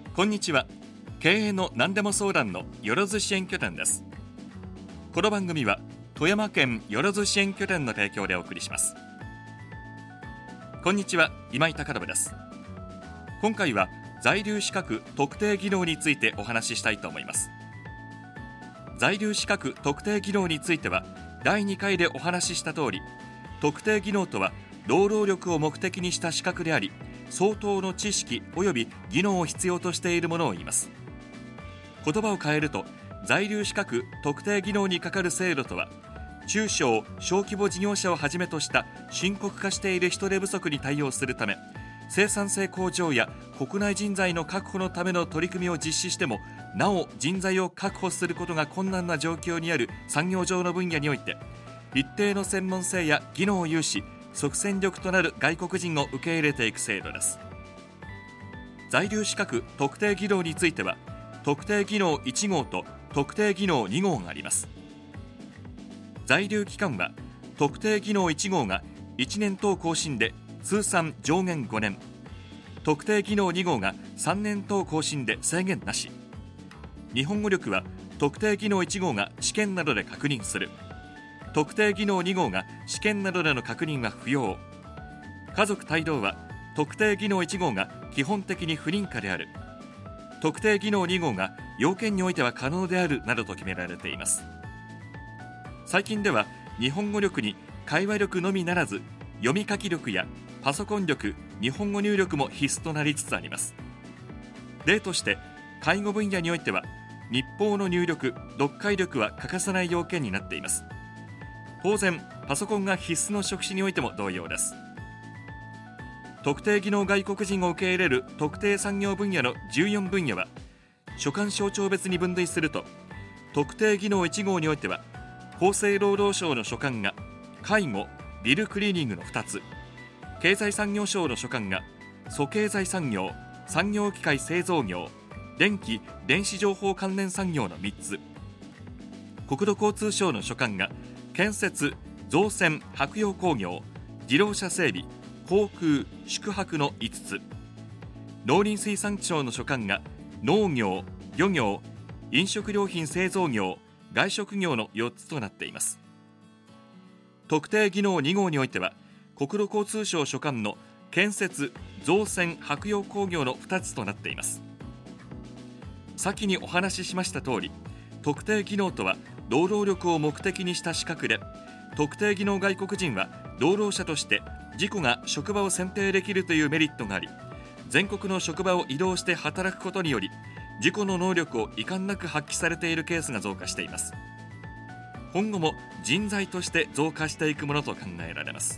こんにちは。経営の何でも相談のよろず支援拠点です。この番組は富山県よろず支援拠点の提供でお送りします。こんにちは、今井貴信です。今回は在留資格特定技能についてお話ししたいと思います。在留資格特定技能については第2回でお話しした通り、特定技能とは労働力を目的にした資格であり、相当の知識及び技能を必要としているものを言います。言葉を変えると、在留資格特定技能にかかる制度とは、中小・小規模事業者をはじめとした深刻化している人手不足に対応するため、生産性向上や国内人材の確保のための取り組みを実施しても、なお人材を確保することが困難な状況にある産業上の分野において、一定の専門性や技能を有し、即戦力となる外国人を受け入れていく制度です。在留資格特定技能については、特定技能1号と特定技能2号があります。在留期間は、特定技能1号が1年等更新で通算上限5年、特定技能2号が3年等更新で制限なし。日本語力は特定技能1号が試験などで確認する。特定技能2号が試験などでの確認は不要。家族帯同は特定技能1号が基本的に不認可である。特定技能2号が要件においては可能であるなどと決められています。最近では日本語力に会話力のみならず、読み書き力やパソコン力、日本語入力も必須となりつつあります。例として、介護分野においては日報の入力、読解力は欠かせない要件になっています。当然、パソコンが必須の職種においても同様です。特定技能外国人を受け入れる特定産業分野の14分野は、所管省庁別に分類すると、特定技能1号においては、厚生労働省の所管が介護・ビルクリーニングの2つ、経済産業省の所管が粗経済産業・産業機械製造業、電気・電子情報関連産業の3つ、国土交通省の所管が建設・造船・舶用工業、自動車整備、航空・宿泊の5つ、農林水産省の所管が農業・漁業、飲食料品製造業、外食業の4つとなっています。特定技能2号においては、国土交通省所管の建設・造船・舶用工業の2つとなっています。先にお話ししました通り、特定技能とは労働力を目的にした資格で、特定技能外国人は労働者として自己が職場を選定できるというメリットがあり、全国の職場を移動して働くことにより、自己の能力を遺憾なく発揮されているケースが増加しています。今後も人材として増加していくものと考えられます。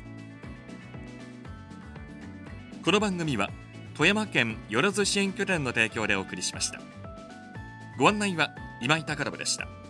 この番組は富山県よろず支援拠点の提供でお送りしました。ご案内は今井貴信でした。